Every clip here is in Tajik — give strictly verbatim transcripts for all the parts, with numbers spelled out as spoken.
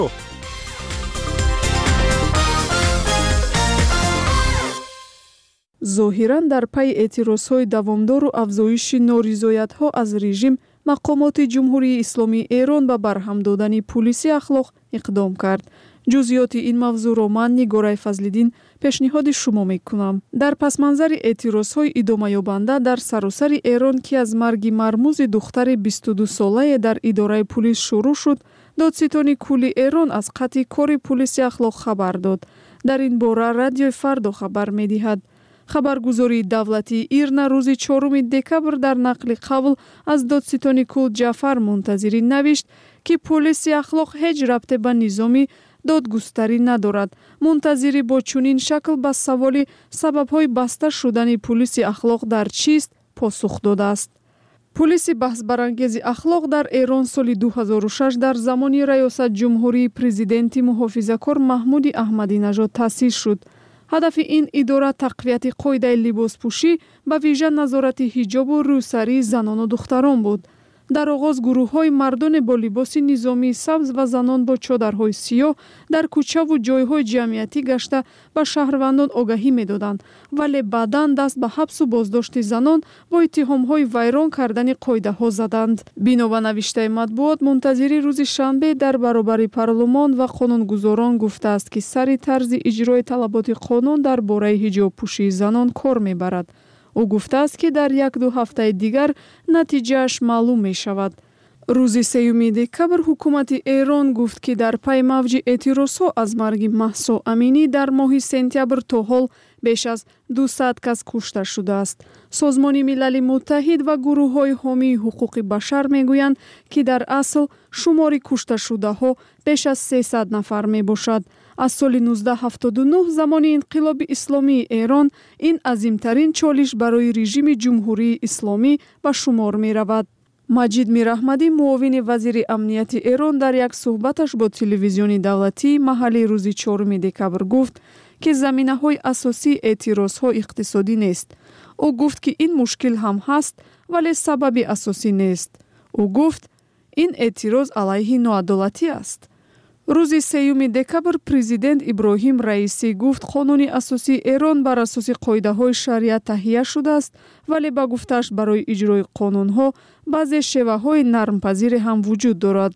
ظاهراً در پی اعتراضهای دوامدار و افزایش نارضایت‌ها از رژیم، مقامات جمهوری اسلامی ایران به برهم دادن پلیس اخلاق اقدام کرد. جزئیات این موضوع را من نگاره فضل‌الدین پیشنهاد شما میکنم. در پس منظر اعتراضهای ادامه یابنده در سراسر ایران که از مرگ مرموز دختر بیست و دو ساله در اداره پلیس شروع شد، دادستان کل ایران از قطع کار پلیس اخلاق خبر داد. در این باره رادیو فردا خبر می‌دهد. خبرگزاری دولتی ایرنا روز چهارم دکبر در نقل قول از دادستان کل جعفر منتظری نوشت که پلیس اخلاق هیچ ربطی به نظام دادگستری ندارد. منتظری با چنین شکل به سوال سبب‌های بسته شدن پلیس اخلاق در چیست پاسخ داده است. پلیس بحث برانگیز اخلاق در ایران سال دو هزار و شش در زمان ریاست جمهوری پرزیدنت محافظه‌کار محمود احمدی نژاد تأسیس شد. هدف این اداره تقویت قاعده لباسپوشی به ویژه نظارت حجاب و روسری زنان و دختران بود. در آغاز گروه‌های مردان با لباس نظامی سبز و زنان با چادرهای سیاه در کوچه و جایهای جمعیتی گشته به شهروندان آگاهی می‌دادند، ولی بعداً دست به حبس و بازداشت زنان و اتهام‌های ویران کردن قاعده‌ها زدند. بنا به نوشته مطبوعات، منتظری روز شنبه در برابر پارلمان و قانونگذاران گفته است که سر طرز اجرای طلبات قانون درباره حجاب پوشی زنان کار می‌برد. او گفته است که در یک دو هفته دیگر نتیجهش معلوم می شود. روز سوم دکبر حکومت ایران گفت که در پی موج اعتراضها از مرگ مهسا امینی در ماه سپتامبر تا حال بیش از دویست کس کشته شده است. سازمان ملل متحد و گروه‌های حامی حقوق بشر میگویند که در اصل شمار کشته شده ها بیش از سیصد نفر می باشد. از سال نوزده هفتاد و نه زمان انقلاب اسلامی ایران این عظیمترین چالش برای رژیم جمهوری اسلامی به شمار می رود. مجید میراحمدی معاون وزیر امنیت ایران در یک صحبتش با تلویزیون دولتی محلی روز چهارم دکبر گفت که زمینه‌های اساسی اعتراض‌ها اقتصادی نیست. او گفت که این مشکل هم هست ولی سبب اساسی نیست. او گفت این اعتراض علیه ناعدالتی است. روز سوم دکبر پرزیدنت ابراهیم رئیسی گفت قانون اساسی ایران بر اساس قاعده‌های شریعت تهیه شده است، ولی با گفتش برای اجرای قانون‌ها بعضی شیوه‌های نرمپذیر هم وجود دارد.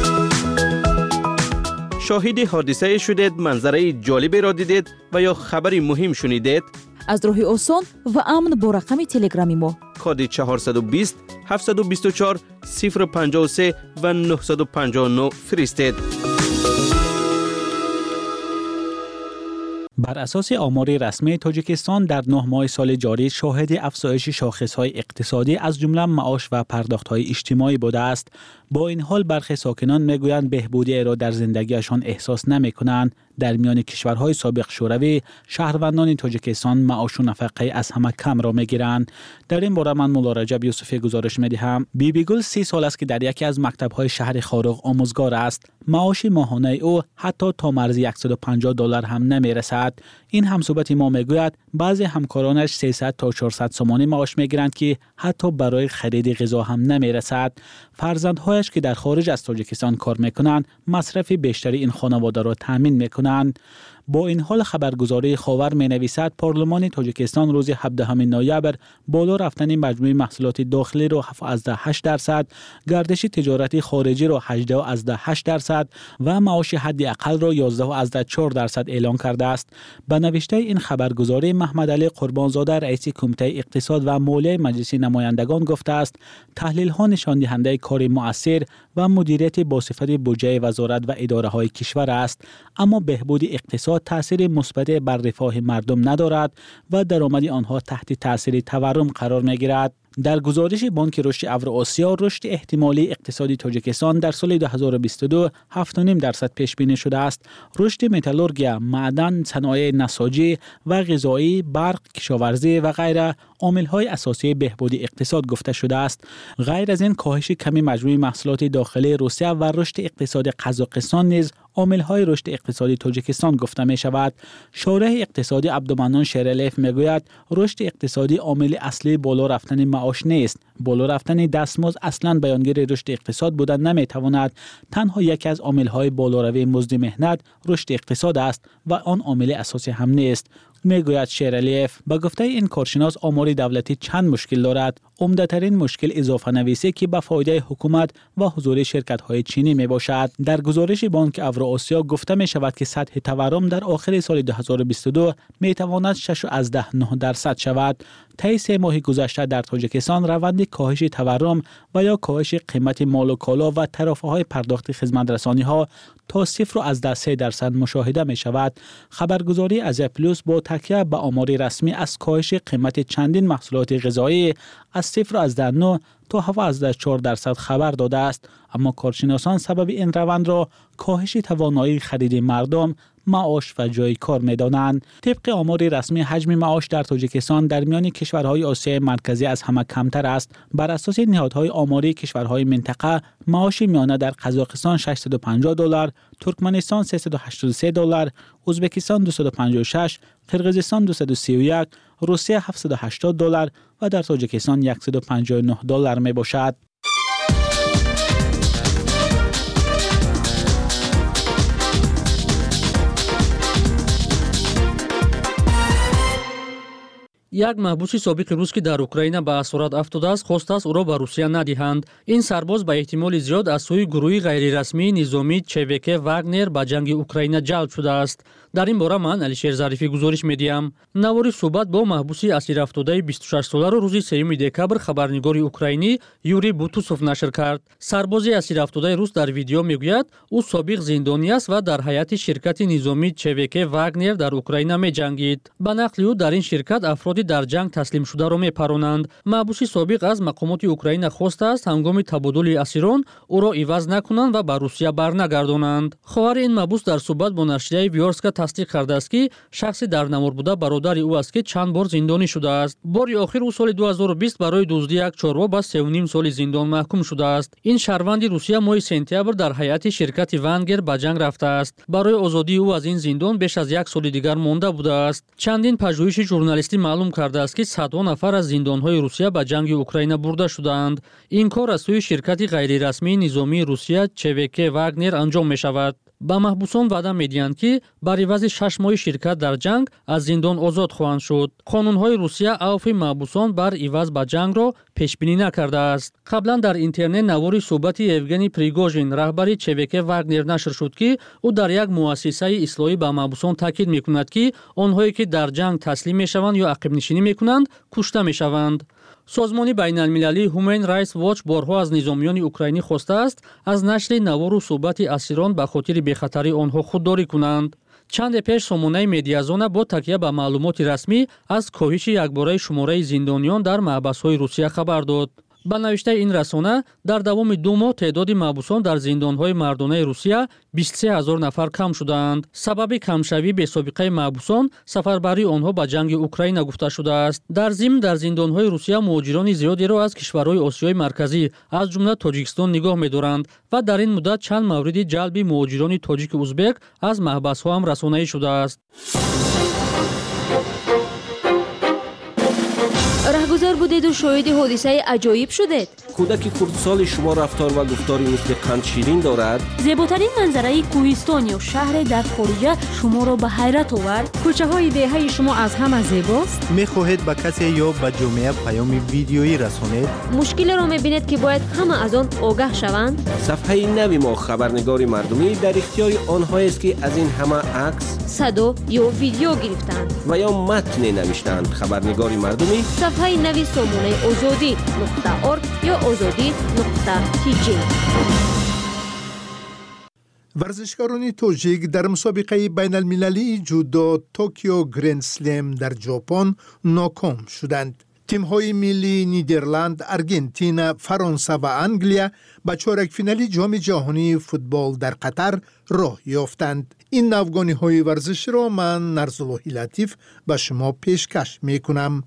شاهد حادثه شدید، منظره جالبی را دیدید و یا خبری مهم شنیدید؟ از راه آسان و امن با رقم تلگرامی ما کد چهارصد و بیست هفتصد و بیست و چهار صفر پنجاه و سه و نهصد و پنجاه و نه فرستید. بر اساس آمار رسمی تاجیکستان در نه ماه سال جاری شاهد افزایش شاخص‌های اقتصادی از جمله معاش و پرداخت‌های اجتماعی بوده است. با این حال برخی ساکنان میگویند بهبودی را در زندگیشان احساس نمی‌کنند. در میان کشورهای سابق شوروی شهروندان تاجیکستان معاش و نفقه از همه کم را میگیرند. در این باره من مولا رجب یوسفی گزارش میدهم. بیبی گل سی سال است که در یکی از مکتب‌های شهر خارق آموزگار است. معاش ماهانه او حتی تا مرز صد و پنجاه دلار هم نمیرسد. این همصحبت ما میگوید بعضی همکارانش سیصد تا چهارصد سومانی معاش میگیرند که حتی برای خرید غذا هم نمیرسد. فرزندهایش که در خارج از تاجیکستان کار میکنند مصرف بیشتری این خانواده را تامین میکنند. با این حال خبرگزاری خاور می نویسد پارلمان تاجیکستان روز هفدهم نوامبر بالا رفتن مجموع محصولات داخلی را هفده و هشت درصد، گردش تجارتی خارجی را هجده و هشت درصد و معاش حداقل را یازده و چهار درصد اعلام کرده است. به نوشته این خبرگزاری محمد علی قربانزاده رئیس کمیته اقتصاد و مالیه مجلس نمایندگان گفته است تحلیل ها نشان دهنده کار مؤثر و مدیریت با صفت بودجه وزارت و اداره های کشور است، اما بهبود اقتصاد تأثیر مثبت بر رفاه مردم ندارد و درآمد آنها تحت تأثیر تورم قرار می‌گیرد. در گزارش بانک رشد اوراسیا رشد احتمالی اقتصادی تاجیکستان در سال دو هزار و بیست و دو هفت و نیم درصد پیش بینی شده است. رشد متالورگیا، معدن، صنایع نساجی و غذایی، برق، کشاورزی و غیره عامل‌های اساسی بهبود اقتصاد گفته شده است. غیر از این کاهش کمی مجموع محصولات داخلی روسیه و رشد اقتصاد قزاقستان نیز عامل‌های رشد اقتصادی تاجیکستان گفته می‌شود. شارح اقتصادی عبدالمنان شیرعلیف میگوید رشد اقتصادی عامل اصلی بالا رفتن معاش نیست. بالا رفتن دستمزد اصلاً بیانگر رشد اقتصاد بودن نمی‌تواند. تنها یکی از عامل‌های بالاتر مزد مهنت رشد اقتصاد است و آن عامل اساسی هم نیست. میگوید شیرعلیف. با گفته این کارشناس آمار دولتی چند مشکل دارد. عمده‌ترین مشکل اضافه نویسی که به فایده حکومت و حضور شرکت‌های چینی میباشد. در گزارش بانک اوراسیا گفته می شود که سطح تورم در آخر سال دو هزار و بیست و دو می تواند شش و نه درصد شود. طی سه ماه گذشته در تاجیکستان روند کاهش تورم و یا کاهش قیمت مال و کالا و ترافع‌های پرداخت خدمت‌رسانی‌ها تا صفر و سه درصد مشاهده می شود. خبرگزاری ازیا پلوس با تکیه به آمار رسمی از کاهش قیمت چندین محصولات غذایی از صفر و نه تا هفت و چهار درصد خبر داده است، اما کارشناسان سبب این روند را کاهش توانایی خرید مردم، معاش و جای کار می‌دانند. طبق آمار رسمی حجم معاش در تاجیکستان در میان کشورهای آسیای مرکزی از همه کمتر است. بر اساس نهادهای آماری کشورهای منطقه، معاش میانه در قزاقستان ششصد و پنجاه دلار، ترکمنستان سیصد و هشتاد و سه دلار، ازبکستان دویست و پنجاه و شش، قرقیزستان دویست و سی و یک، روسیه هفتصد و هشتاد دلار و در تاجیکستان صد و پنجاه و نه دلار می باشد. یک محبوس سابق روس که در اوکراین به اسارت افتاده است خواست است او را به روسیه ندهند. این سرباز به احتمال زیاد از سوی گروهی غیررسمی نظامی چوک واگنر به جنگ اوکراین جلب شده است. در این باره من علیشیر ظریفی گزارش میدیم. نواری صحبت با محبوسی اسیر افتاده بیست و شش ساله را روز سوم دکبر خبرنگار اوکراینی یوری بوتوسوف نشر کرد. سربازی اسیر افتاده روس در ویدیو میگوید او سابق زندانی است و در هیئت شرکت نظامی چوک واگنر در اوکراین می‌جنگید. به نقل او در این شرکت افراد در جنگ تسلیم شده را میپرانند. محبوس سابق از مقامات اوکراین خواسته است هنگام تبادل اسیران او را عوض نکنند و به روسیه برنگردانند. خواهر این محبوس در صحبت با نشریه ویورسکا تصدیق کرده است که شخصی در نمار بوده برادر او است که چند بار زندانی شده است. باری آخر او سال دو هزار و بیست برای دزدی یک چاروا به سه و نیم سال زندان محکوم شده است. این شهروند روسیه ماه سپتامبر در هیئت شرکت واگنر به جنگ رفته است. برای آزادی او از این زندان بیش از یک سال دیگر مانده بوده است. چندین پژوهش ژورنالیستی معلوم کرده است که صدها نفر از زندان‌های روسیه به جنگ اوکراین برده شدند. این کار از سوی شرکت غیررسمی نظامی روسیه چوک واگنر انجام می‌شود. با محبوسان وعده می‌دهند که بر عوض شش ماه شرکت در جنگ از زندان آزاد خواهند شد. قانون‌های روسیه عفو محبوسان بر عوض به جنگ را پیش بینی نکرده است. قبلا در اینترنت نواری صحبت یوگنی پریگوژین رهبر چوک واگنر نشر شد که او در یک مؤسسه اصلاحی به محبوسان تاکید می‌کند که آنهایی که در جنگ تسلیم می‌شوند یا عقب نشینی می‌کنند کشته می‌شوند. سازمان بین‌المللی هومن رایتس واچ بارها از نظامیان اوکراینی خواسته است از نشر نوار و صحبت اسیران به خاطر بی‌خطری آنها خودداری کنند. چند پیش سامانه مدیازونه با تکیه به معلومات رسمی از کاهش یکباره شماره زندانیان در محبس‌های روسیه خبر داد. با نوشته این رسانه در دوام دو ماه تعداد محبوسان در زندان‌های مردانه روسیه بیست و سه هزار نفر کم شدند. سبب کمشوی به سابقه محبوسان سفربری آنها به جنگ اوکراین گفته شده است. در ضمن در زندان‌های روسیه مهاجران زیادی را از کشورهای آسیای مرکزی از جمله تاجیکستان نگاه می‌دارند و در این مدت چند مورد جلب مهاجران تاجیک ازبک از محبس‌ها هم رسانه‌ای شده است. رهگذر بودید و شاهد حادثه عجایب شدید. کودک خردسال شما رفتار و گفتاری مثل قند شیرین دارد. زیباترین منظره کوهستان یا شهر در خارج شما را به حیرت آورد. کوچه های دهه شما از همه زیباست. میخواهید به کسی یا به جامعه پیام ویدیویی رسانید. مشکل را میبینید که باید همه از آن آگاه شوند. صفحه نوی ما خبرنگار مردمی در اختیار آنهایی است که از این همه عکس، صدا یا ویدیو گرفتند و یا متن نوشتند. خبرنگار مردمی صفحه نوی سامانه آزادی نقطه ارگ یا آزادی نقطه تی جی. ورزشکاران تاجیک در مسابقه بین المللی جودو توکیو گرند سلم در ژاپن ناکام شدند. تیم‌های ملی نیدرلند، آرژانتین، فرانسه و انگلیا به چهارک فینال جام جهانی فوتبال در قطر راه یافتند. این ناوگانی‌های ورزش را من نرزالله لطیف به شما پیشکش می‌کنم.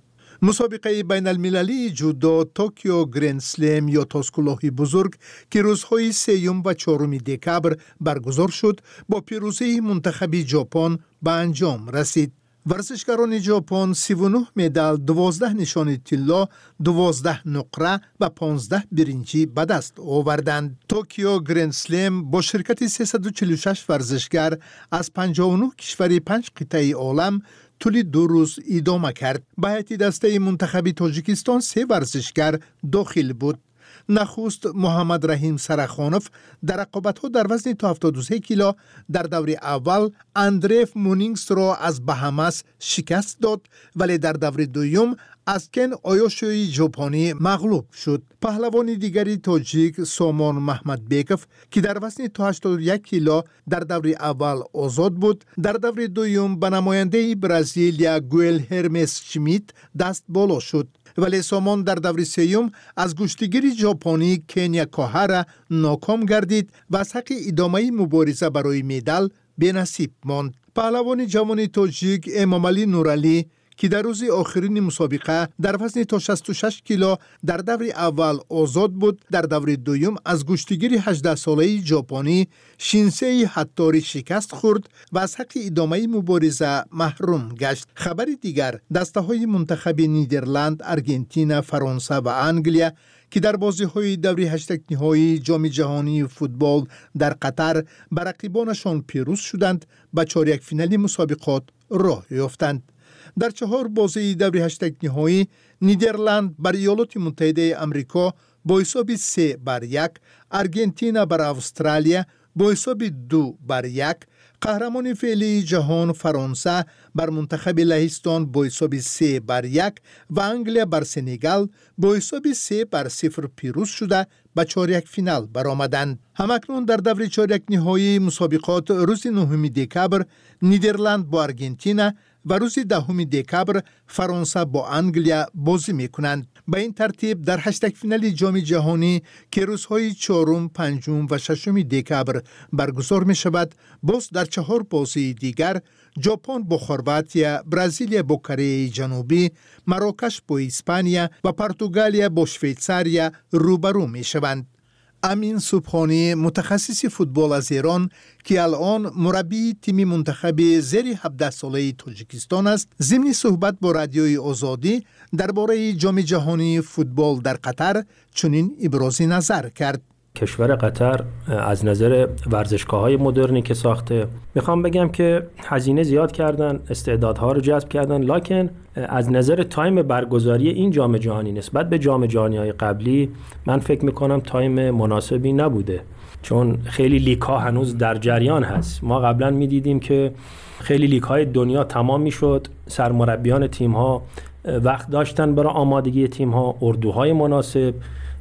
مسابقه بین المللی جودو توکیو گرند سلم یا تاسکلاهی بزرگ که روزهای سیوم و چهارم دکبر برگزار شد با پیروزی منتخب ژاپن به انجام رسید. ورزشکاران ژاپن سی و نه مدال، دوازده نشان طلا، دوازده نقره و پانزده برنجی به دست آوردند. توکیو گرند سلم با شرکت سیصد و چهل و شش ورزشگر از پنجاه و نه کشور پنج قطعه عالم طول دو روز ادامه کرد. به هیئت دسته منتخب تاجیکستان سه ورزشگر داخل بود. نخست محمد رحیم سرخانوف در رقابت‌ها در وزن تا هفتاد و سه کیلو در دور اول اندریف مونینگس را از بهامس شکست داد، ولی در دور دوم از کن آیوشوی ژاپنی مغلوب شد. پهلوان دیگری تاجیک سامان محمد بیکوف که در وزن تا هشتاد و یک کیلو در دور اول آزاد بود، در دور دوم به نماینده برزیلیا گوئل هرمس شمیت دست بالا شد، ولی سامان در دور سیوم از گشتیگیر ژاپنی کنیا کاهارا ناکام گردید و از حق ادامه مبارزه برای مدال بی‌نصیب ماند. پهلوان جوان تاجیک امامعلی نورعلی که در روز آخرین مسابقه در وزن تا شصت و شش کیلو در دور اول آزاد بود، در دور دوم از گشتیگیر هجده ساله ژاپنی شینسئی هاتوری شکست خورد و از حق ادامه مبارزه محروم گشت. خبر دیگر، دسته های منتخب نیدرلند، آرژانتین، فرانسه و انگلیا که در بازی‌های دور هشتگ نهایی جام جهانی فوتبال در قطر بر رقیبانشان پیروز شدند، به چهارده فینال مسابقات راه یافتند. در چهار بازی دور هشتگ نهایی نیدرلند بر ایالات متحده آمریکا با حساب سه بر یک، آرژانتین بر استرالیا با حساب دو بر یک، قهرمان فعلی جهان فرانسه بر منتخب لهستان با حساب سه بر یک و انگلیا بر سنگال با حساب سه بر صفر پیروز شده به چهارده فینال برآمدند. همکنون در دور چهارده نهایی مسابقات روز نهم دکبر نیدرلند با آرژانتین و روز دهم دکبر فرانسه با انگلیا بازی میکنند. به این ترتیب در هشتگ فینال جام جهانی که روزهای چهارم، پنجم و ششم دکبر برگزار می شود، باز در چهار بازی دیگر ژاپن با خورواتیا، برزیلیا با کره جنوبی، مراکش با اسپانیا و پرتغالیا با شویتزاریا روبرو می شوند. امین سبحانی، متخصص فوتبال از ایران که الان مربی تیم منتخب زیر هفده ساله تاجیکستان است، ضمن صحبت با رادیوی آزادی درباره جام جهانی فوتبال در قطر چنین ابراز نظر کرد. کشور قطر از نظر ورزشگاه‌های مدرنی که ساخته، میخوام بگم که هزینه زیاد کردن، استعدادها رو جذب کردن، لکن از نظر تایم برگزاری این جام جهانی نسبت به جام جهانی‌های قبلی من فکر میکنم تایم مناسبی نبوده، چون خیلی لیگ‌ها هنوز در جریان هست. ما قبلا میدیدیم که خیلی لیگ‌های دنیا تمام میشد، سرمربیان تیم‌ها وقت داشتن برای آمادگی تیم‌ها، اردوهای مناسب،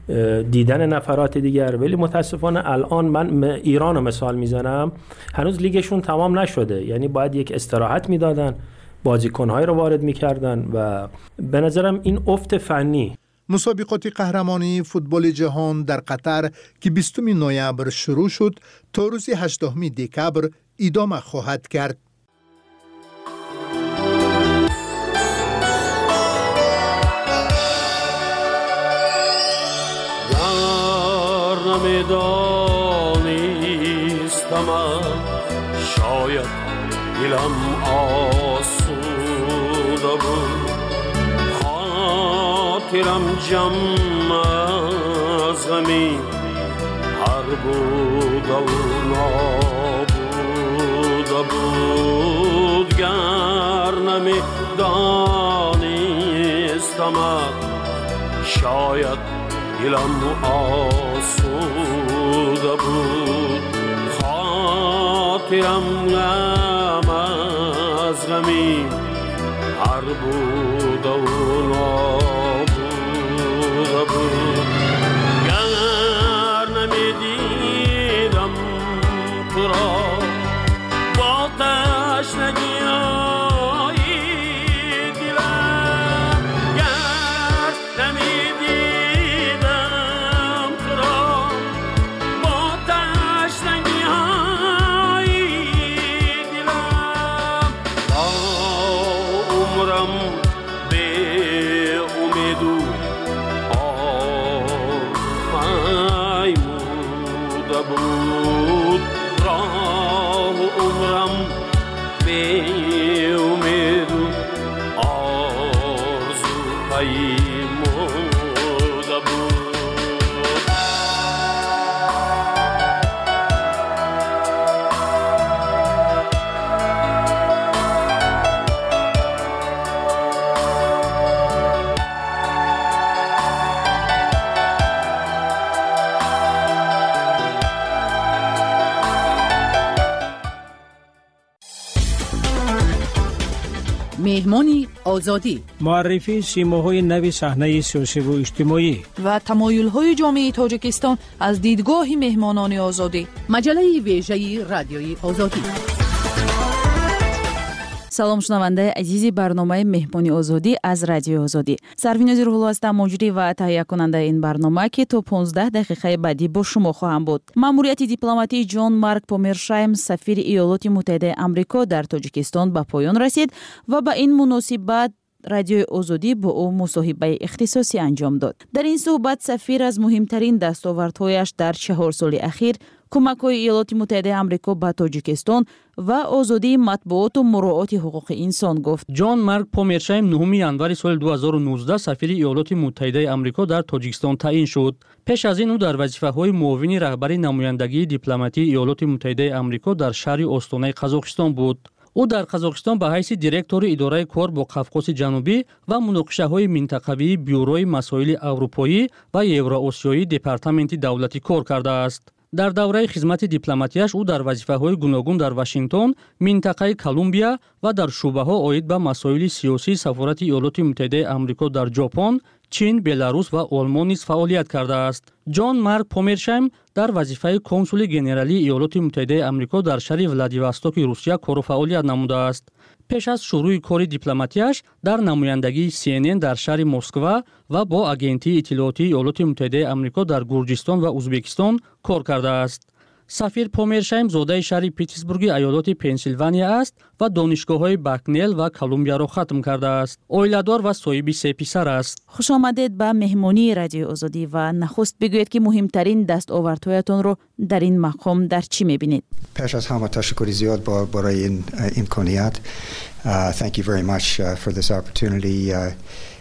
دیدن نفرات دیگر، ولی متاسفانه الان من ایران رو مثال میزنم، هنوز لیگشون تمام نشده، یعنی باید یک استراحت میدادن، بازیکن‌های رو وارد میکردن و به نظرم این افت فنی. مسابقات قهرمانی فوتبال جهان در قطر که بیستم نوامبر شروع شد تا روز هشتم دکبر ادامه خواهد کرد. نمیدانستم شاید دلم آسوده بود، خاطرم جمع از غمی هر بوده و نابوده بود. گر نمیدانستم شاید دلم آسوده بود، خاطرم غم از غمی هر بوده و نابوده بود. گر نمیدیدم تو را با تشنگی ای مرده بود. مهمانی آزادی، معرفی سیماهای نوی صحنه سیاسی و اجتماعی و تمایل‌های جامعه تاجیکستان از دیدگاه مهمانان آزادی. مجله ویژه رادیوی آزادی. سلام شنونده عزیزی برنامه مهمانی آزادی از رادیو آزادی. سروین زیرهلو هستم، مجری و تهیه کننده این برنامه که تا پانزده دقیقه بعدی با شما خواهم بود. ماموریت دیپلماتی جان مارک پومرشایم سفیر ایالات متحده آمریکا در تاجیکستان به پایان رسید و به این مناسبت رادیو آزادی با او مصاحبه اختصاصی انجام داد. در این صحبت سفیر از مهمترین دستاوردهایش در چهار سال اخیر کمک‌های ایالات متحده آمریکا به تاجیکستان و آزادی مطبوعات و مراعات حقوق انسان گفت. جان مارک پومرشایم نهم январи соли ду ҳазору нуздаҳ сафири иёлоти муттаҳидаи амрико дар тоҷикистон таъин шуд. пеш аз ин ӯ дар вазифаҳои муовини раҳбари намояндагии дипломатии иёлоти муттаҳидаи амрико дар шаҳри остонаи қазоқистон буд. ӯ дар қазоқистон ба ҳайси директори идораи кор бо қавқоси ҷанубӣ ва муноқишаҳои минтақавии бюрои масоили аврупоӣ ва евроосиёӣ департаменти давлатӣ кор кардааст. дар давраи хизмати дипломатияш ӯ дар вазифаҳои гуногун дар Вашингтон, минтақаи Колумбия ва дар шӯъбаҳо оид ба масоили сиёсии сафорати иёлоти муттаҳидаи амрико дар Ҷопон, Чин, Беларус ва Олмон низ фаъолият кардааст. Ҷон Марк Помершайм дар вазифаи консули генералии иёлоти муттаҳидаи амрико дар шаҳри Владивостоки Русия кору фаъолият намудааст. пеш аз шурӯи кори дипломатияш дар намояндагии Си Эн Эн дар шаҳри Москва ва бо агентии иттилоотии иёлоти муттаҳидаи амрико дар Гурҷистон ва Узбекистон кор кардааст. сафир Помершайм зодаи шаҳри Питтсбурги аёлоти Пенсилвания аст ва донишгоҳҳои Бакнел ва Колумбияро хатм кардааст. Оиладор ва соҳиби се писар аст. хушомадед ба меҳмонии радиои озодӣ ва нахуст бигӯед ки муҳимтарин дастовардҳоятонро дар ин мақом дар чӣ мебинед? пеш аз ҳама ташаккури зиёд барои ин имконият. Thank you very much uh, for this opportunity. Uh,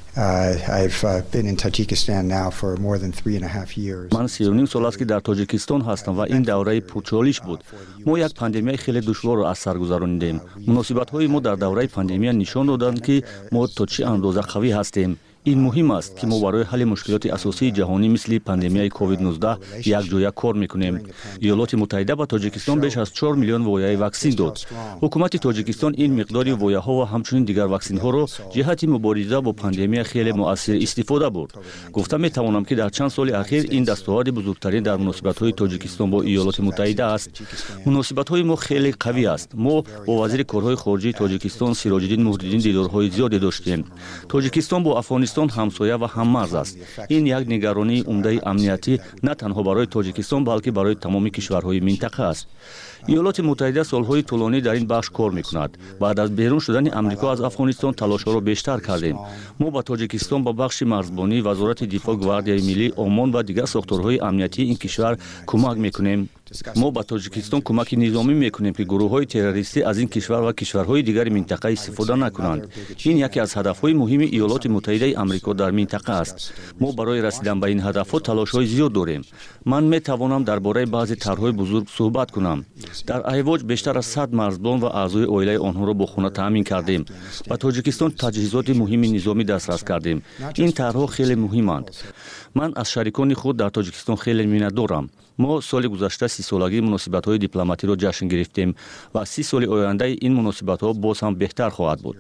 Uh, I've uh, been in Tajikistan now for more than three and a half years. من سی و نیم سال است که در تاجیکستان هستم و این دوره پرچالش بود. ما یک پاندمی خیلی دشوار را از سر گذراندیم. مناسبت‌های ما در دوره پاندمی نشان دادند که ما تا چه اندازه قوی هستیم. این مهم است که ما برای حل مشکلات اساسی جهانی مثل پاندمی کووید نوزده یک جای کار میکنیم. ایالات متحده به تاجیکستان بیش از چهار میلیون وایه واکسن داد. حکومت تاجیکستان این مقدار وایه ها و همچنین دیگر واکسن ها را جهت مبارزه با پاندمی خیلی مؤثر استفاده برد. گفته می توانم که در چند سال اخیر این دستاورد بزرگترین در مناسبت های تاجیکستان با ایالات متحده است. مناسبت های ما خیلی قوی است. ما با وزیر کارهای خارجه تاجیکستان سراج الدین مهرالدین دیدارهای زیادی داشتیم. تاجیکستان با افغانستان همسایه و هممرز است. این یک نگرانی عمده امنیتی نه تنها برای تاجیکستان بلکه برای تمام کشورهای منطقه است. ایالات متحده سالهای طولانی در این بخش کار میکند. بعد از بیرون شدن امریکا از افغانستان تلاش‌ها را بیشتر کردیم. ما با تاجیکستان با بخش مرزبانی، وزارت دفاع، گواردیای ملی، آمان و دیگر ساختارهای امنیتی این کشور کمک میکنیم. ما با تاجیکستان کمک نظامی میکنیم که گروه‌های تروریستی از این کشور و کشورهای دیگر منطقه استفاده نکنند. این یکی از هدف‌های مهم ایالات متحده آمریکا در منطقه است. ما برای رسیدن به این هدف‌ها تلاش‌های زیاد داریم. من میتوانم درباره بعضی طرح‌های بزرگ صحبت کنم. در ایواج بیشتر از صد مرزبان و اعضای عائله آنها را با خانه تامین کردیم. با تاجیکستان تجهیزات مهم نظامی دسترس کردیم. این طرح‌ها خیلی مهمند. من از شریکان خود در تاجیکستان خیلی می‌ندارم. ما سال گذشته سی سالگی مناسبت‌های دیپلماتی را جشن گرفتیم و سی سال آینده این مناسبت‌ها باز هم بهتر خواهد بود.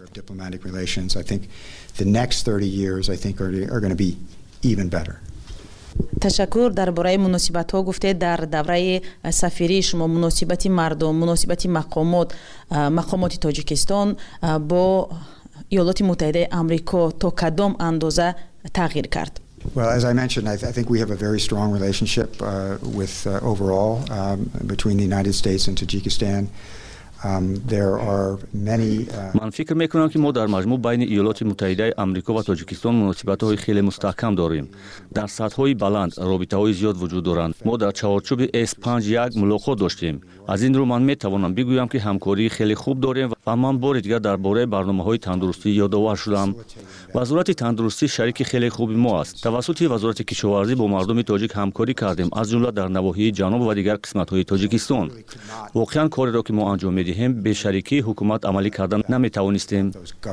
تشکر. درباره مناسبت‌ها گفته در دوره سفیری شما مناسبت مردم، مناسبت مقامات مقامات تاجیکستان با ایالات متحده آمریکا تا کدام اندازه تغییر کرد؟ Well, as I mentioned, I, th- I think we have a very strong relationship uh, with uh, overall um, between the United States and Tajikistan. ман фикр мекунам ки мо дар маҷмӯъ байни иёлоти муттаҳидаи амрико ва тоҷикистон муносибатҳои хеле мустаҳкам дорем. дар сатҳҳои баланд робитаҳои зиёд вуҷуд доранд. мо дар чаҳорчӯби эс панҷ як мулоқот доштем. аз ин рӯ ман метавонам бигӯям ки ҳамкории хеле хуб дорем ва ман бори дигар дар бораи барномаҳои тандурустӣ ёдовар шудам. вазорати тандурустӣ шарики хеле хуби мо аст. тавассути вазорати кишоварзӣ бо мардуми тоҷик ҳамкорӣ кардем, аз ҷумла дар навоҳии ҷануб ва дигар қисматҳои тоҷикистон. воқеан кореро ки мо анҷом медиҳем бе шарикии ҳукумат амалӣ кардан наметавонистем.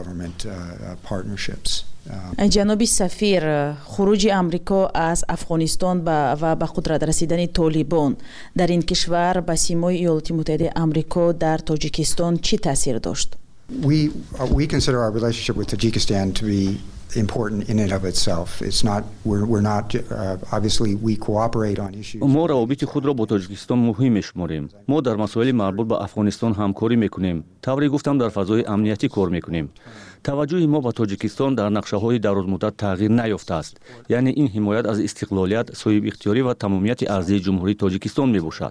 ҷаноби сафир, хуруҷи амрико аз афғонистон ва ба қудрат расидани толибон дар ин кишвар ба симои иёлоти муттаҳидаи амрико дар тоҷикистон чӣ таъсир дошт? We, uh, we consider our relationship with Tajikistan to be important in and of itself. It's not, we're, we're not, uh, obviously we cooperate on issues. мо равобити худро бо тоҷикистон муҳим мешуморем. мо дар масоили марбут ба афғонистон ҳамкорӣ мекунем. тавре гуфтам дар фазои амниятӣ кор мекунем. таваҷҷӯҳи мо ба тоҷикистон дар нақшаҳои дарозмуддат тағйир наёфтааст. яъне ин ҳимоят аз истиқлолият, соҳибихтиёрӣ ва тамомияти арзии ҷумҳурии тоҷикистон мебошад.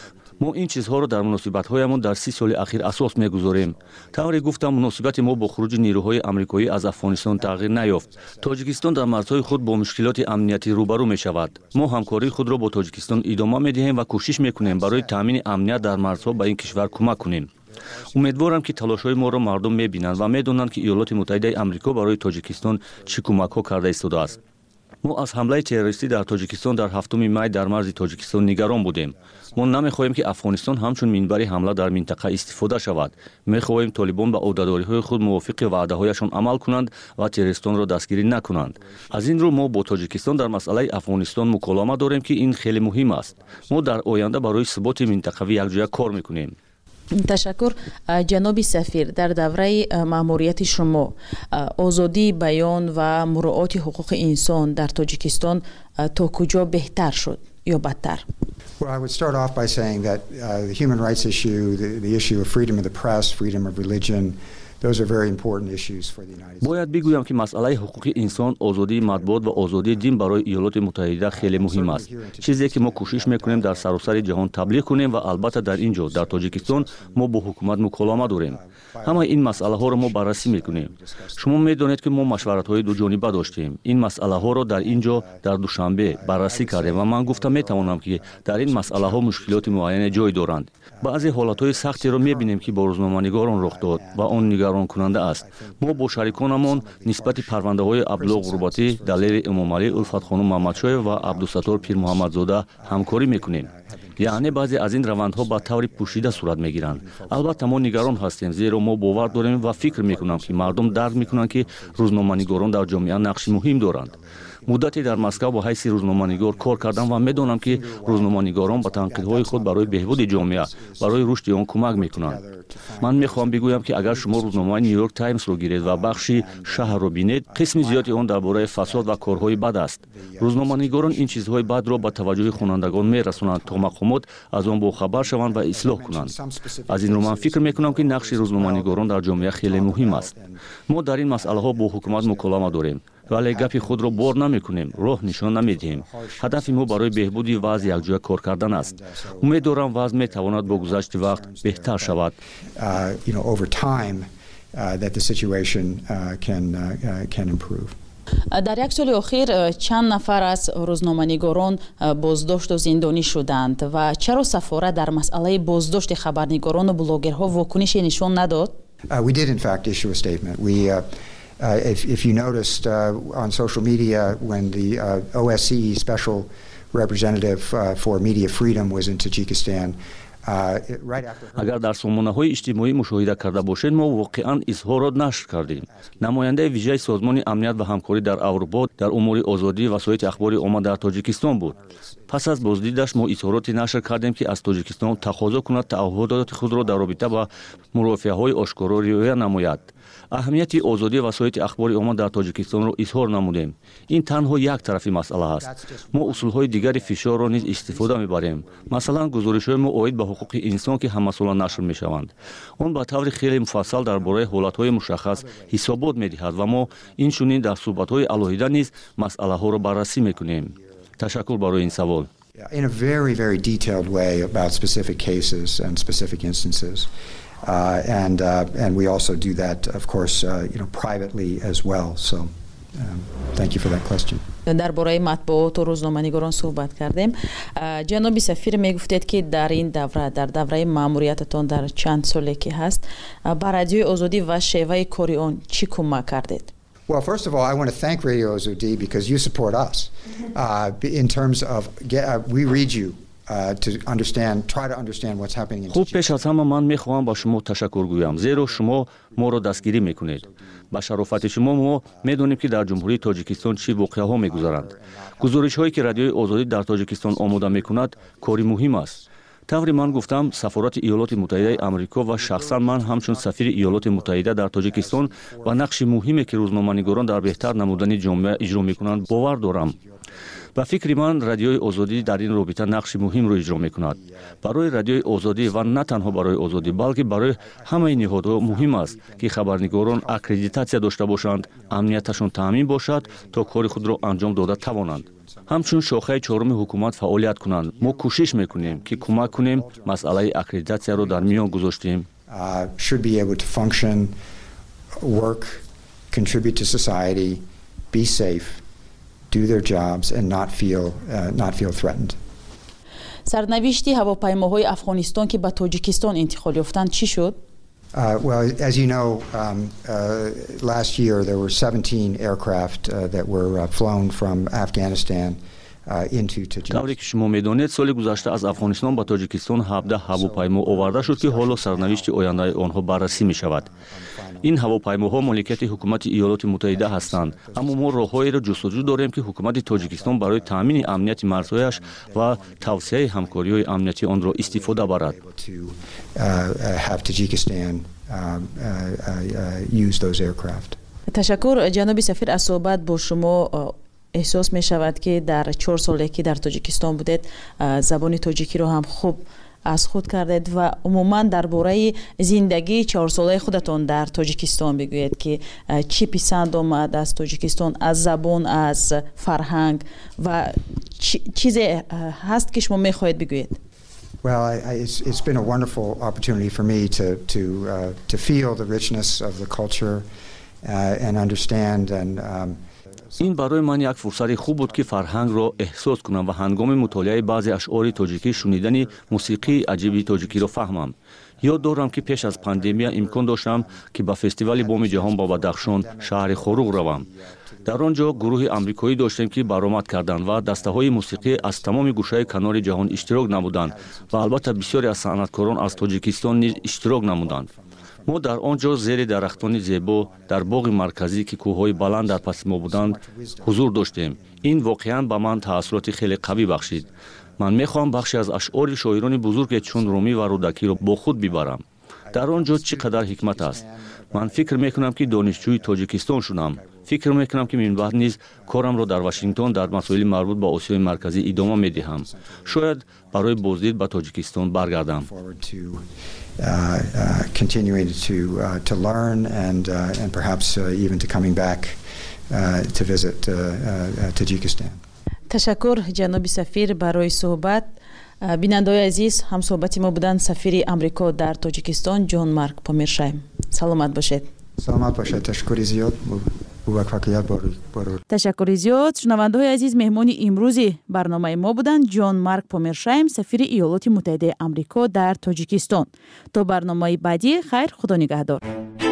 мо ин чизҳоро дар муносибатҳоямон дар си соли ахир асос мегузорем. тавре гуфтам, муносибати мо бо хуруҷи нерӯҳои амрикоӣ аз афғонистон тағйир наёфт. тоҷикистон дар марзҳои худ бо мушкилоти амниятӣ рӯбарӯ мешавад. мо ҳамкории худро бо тоҷикистон идома медиҳем ва кӯшиш мекунем барои таъмини амният дар марзҳо ба ин кишвар кӯмак кунем. умедворам ки талошҳои моро мардум мебинанд ва медонанд ки иёлоти муттаҳидаи амрико барои тоҷикистон чӣ кӯмакҳо карда истодааст. мо аз ҳамлаи террористӣ дар тоҷикистон дар ҳафтуми май дар марзи тоҷикистон нигарон будем. мо намехоҳем ки афғонистон ҳамчун минбари ҳамла дар минтақа истифода шавад. мехоҳем толибон ба ӯҳдадориҳои худ мувофиқи ваъдаҳояшон амал кунанд ва террористонро дастгирӣ накунанд. аз ин рӯ мо бо тоҷикистон дар масъалаи афғонистон муколама дорем ки ин хеле муҳим аст. мо дар оянда барои суботи минтақавӣ якҷоя кор мекунем. ташаккур. ҷаноби сафир, дар давраи маъмурияти шумо озодии баён ва муроати ҳуқуқи инсон дар тоҷикистон то куҷо беҳтар шуд ё бадтар? Well, I would start off by saying that uh, the human rights issue, the, the issue of freedom of the press, freedom of religion, those are very important issues for the United States. бояд бигӯям ки масъалаи ҳуқуқи инсон, озодии матбуот ва озодии дин барои иёлоти муттаҳида хеле муҳим аст. чизе ки мо кӯшиш мекунем дар саросари ҷаҳон таблиғ кунем ва албатта дар ин ҷо дар тоҷикистон мо бо ҳукумат муколама дорем. ҳамаи ин масъалаҳоро мо баррасӣ мекунем. шумо медонед ки мо машваратҳои дуҷониба доштем. ин масъалаҳоро дар ин ҷо дар душанбе баррасӣ кардем ва ман гуфта метавонам ки дар ин масъалаҳо мушкилоти муайяне ҷой доранд. баъзе ҳолатҳои сахтеро мебинем ки бо рӯзноманигорон рух дод ва он нигаронкунанда аст. мо бо шариконамон нисбати парвандаҳои Абдулло Ғурбатӣ, Далери Эмомалӣ, Улфатхонум Маҳмадшоев ва Абдусаттор Пирмуҳаммадзода ҳамкорӣ мекунем. яъне баъзе аз ин равандҳо ба таври пӯшида сурат мегиранд. албатта мо нигарон ҳастем, зеро мо бовар дорем ва фикр мекунам ки мардум дарк мекунанд ки рӯзноманигорон дар ҷомеа нақши муҳим доранд. муддате дар Москав бо ҳайси рӯзноманигор кор кардам ва медонам ки рӯзноманигорон ба танқидҳои худ барои беҳбуди ҷомеа, барои рушди он кӯмак мекунанд. ман мехоҳам бигӯям ки агар шумо рӯзномаи Нью Йорк Таймсро гиред ва бахши шаҳрро бинед, қисми зиёди он дар бораи фасод ва корҳои бад аст. рӯзноманигорон ин чизҳои бадро ба таваҷҷӯҳи хонандагон мерасонанд то мақомот аз он бохабар шаванд ва ислоҳ кунанд. аз ин рӯ ман фикр мекунам ки нақши рӯзноманигорон дар ҷомеа хеле муҳим аст. мо дар ин масъалаҳо бо ҳукумат муколама дорем, вале гапи худро бор намекунем, роҳ нишон намедиҳем. ҳадафи мо барои беҳбуди вазъ якҷоя кор кардан аст. умед дорам вазъ метавонад бо гузашти вақт беҳтар шавад. Uh, you know, over time, uh, that the situation uh, can uh, uh, can improve. дар як соли охир чанд нафар аз рӯзноманигорон боздошту зиндонӣ шуданд ва чаро сафорат дар масъалаи боздошти хабарнигорону блогерҳо вокунише нишон надод? Uh, we did in fact issue a statement. We uh, uh, if, if you noticed uh, on social media when the uh, O S C E special representative uh, for media freedom was in Tajikistan. агар дар сомонаҳои иҷтимоӣ мушоҳида карда бошед, мо воқеан изҳорот нашр кардем. намояндаи виҷаи созмони амният ва ҳамкорӣ дар аврупо дар умури озодӣ васоити ахбори омма дар тоҷикистон буд. пас аз боздидаш мо изҳороте нашр кардем ки аз тоҷикистон тақозо кунад таъҳудоти худро дар робита ба мурофиаҳои ошкоро риоя намояд. аҳамияти озодӣ васоити ахбори омма дар тоҷикистонро изҳор намудем. ин танҳо як тарафи масъала аст. мо усулҳои дигари фишорро низ истифода мебарем. масалан, гузоришҳои мо оид ба ҳуқуқи инсон ки ҳамасола нашр мешаванд. он ба таври хеле муфассал дар бораи ҳолатҳои мушаххас ҳисобот медиҳад ва мо инчунин дар суҳбатҳои алоҳида низ масъалаҳоро баррасӣ мекунем. ташаккур барои ин савол. In a very very detailed way about specific cases and specific instances. Uh, and uh, and we also do that, of course, uh, you know, privately as well. So, um, thank you for that question. درباره مطبوعات و روزنامه‌نگاران صحبت کردیم. جناب سفیر میگفتید که در این دوره در دوره ماموریتتان در چند سالی که هست بر رادیوی آزادی و شیوه کاری آن چی کمک کردید؟ Well, first of all, I want to thank Radio Azadi because you support us uh, in terms of get, uh, we read you uh, to understand, try to understand what's happening in خوب پیش از همه من میخواهم با شما تشکر گویم زیرا شما ما را دستگیری میکنید. با شرافت شما ما میدونیم که در جمهوری تاجیکستان چی واقعه ها میگذارند. گزارش هایی که رادیوی آزادی در تاجیکستان آماده میکند کاری مهم است. طوری من گفتم سفارت ایالات متحده آمریکا و شخصا من همچون سفیر ایالات متحده در تاجیکستان و نقش مهمی که روزنامه‌نگاران در بهتر نمودن جامعه اجرا میکنند باور دارم. با فکر من رادیوی آزادی در این رابطه نقش مهم را اجرا میکند. برای رادیوی آزادی و نه تنها برای آزادی بلکه برای همه نهادها مهم است که خبرنگاران اکریدیتاسیا داشته باشند، امنیتشان تامین باشد تا کار خود را انجام داده توانند. همچون شاخه چهارم حکومت فعالیت کنند. ما کوشش میکنیم که کمک کنیم مسئله اکریدیتاسیا را در میان گذاشتیم. should be able to function, work, contribute to society, be safe, do their jobs and not feel uh, not feel threatened. سرنوشتی هواپیماهای افغانستان که به تاجیکستان انتقال یافتند چی شد؟ Uh, well, as you know, um, uh, last year there were seventeen aircraft uh, that were uh, flown from Afghanistan uh, into Tajikistan. طوری که شما میدانید سال گذشته از افغانستان به تاجیکستان هفده هواپیما آورده شد که حالا سرنوشت آینده آنها بررسی می شود. این هواپیماها مالکیت حکومت ایالات متحده هستند، اما ما راههایی را جستجو داریم که حکومت تاجیکستان برای تامین امنیت مرزهایش و توسعه همکاری‌های امنیتی آن را استفاده برد. تشکر جناب سفیر. از صحبت با شما احساس می شود که در چهار سالی که در تاجیکستان بودید زبان تاجیکی را هم خوب از خود کردید و عموما درباره زندگی چهار ساله خودتان در تاجیکستان بگویید که چی پسند آمد از تاجیکستان، از زبان، از فرهنگ و چیزی هست که شما میخواهید بگویید؟ Well, I, I, it's, it's been a wonderful opportunity for me to to uh, to feel the richness of the culture uh, and understand and um, این برای من یک فرصت خوب بود که فرهنگ را احساس کنم و هنگام مطالعه بعضی اشعار تاجیکی شنیدن موسیقی عجیبی تاجیکی را فهمم. یاد دارم که پیش از پاندمی امکان داشتم که به فستیوال بام جهان با بدخشان شهر خروغ روم. در آنجا گروه آمریکایی داشتیم که برآمد کردند و دسته‌های موسیقی از تمام گوشه کنار جهان اشتراک نمودند و البته بسیاری از صنعتکاران از تاجیکستان نیز اشتراک نمودند. ما در آنجا زیر درختان زیبا در باغ مرکزی که کوههای بلند در پس ما بودند حضور داشتیم. این واقعا به من تأثیرات خیلی قوی بخشید. من میخوام بخشی از اشعار شاعران بزرگ چون رومی و رودکی را با خود ببرم. در آنجا چقدر حکمت است. من فکر میکنم که دانشجوی تاجیکستان شدم. فکر میکنم که من بعد نیز کارم را در واشنگتن در مسائل مربوط به آسیای مرکزی ادامه میدهم. شاید برای بازدید به تاجیکستان برگردم. Uh, uh, continuing to uh, to learn and uh, and perhaps uh, even to coming back uh, to visit uh, uh, Tajikistan. تشکر جناب سفیر برای صحبت. بیننده‌های عزیز، هم صحبت ما بودن سفیر امریکا در تاجیکستان جان مارک پامیرشایم. سلامت باشید. سلامت باشید. تشکر زیاد. تشکر زیاد. شنونده‌های عزیز، مهمان امروزی برنامه ما بودند جان مارک پامیرشایم سفیر ایالات متحده آمریکا در تاجیکستان. تا برنامه بعدی، خیر، خدا نگهدار.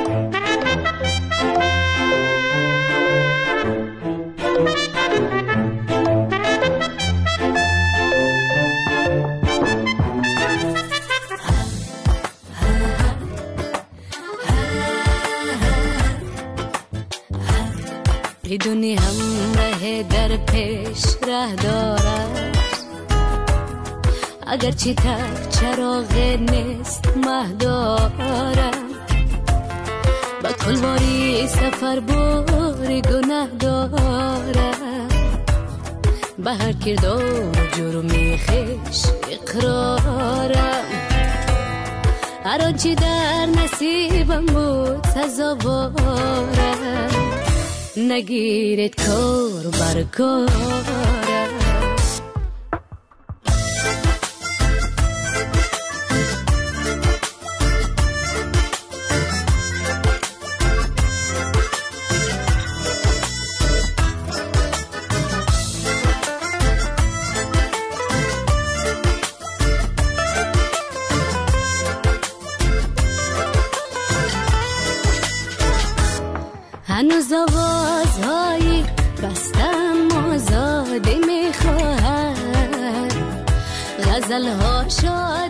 بدونی همراه در پیش ره دارد، اگر چی تک چراغ نیست مه دارم، با کلواری سفر باری گناه دارم، به هر کردار جرمی خیش اقرارم، هر آنچی در نصیبم بود سزاوارم، نگیرید کار بر کارم. هنوز آوازهایی بستم آزاده میخواهد غزل ها شاد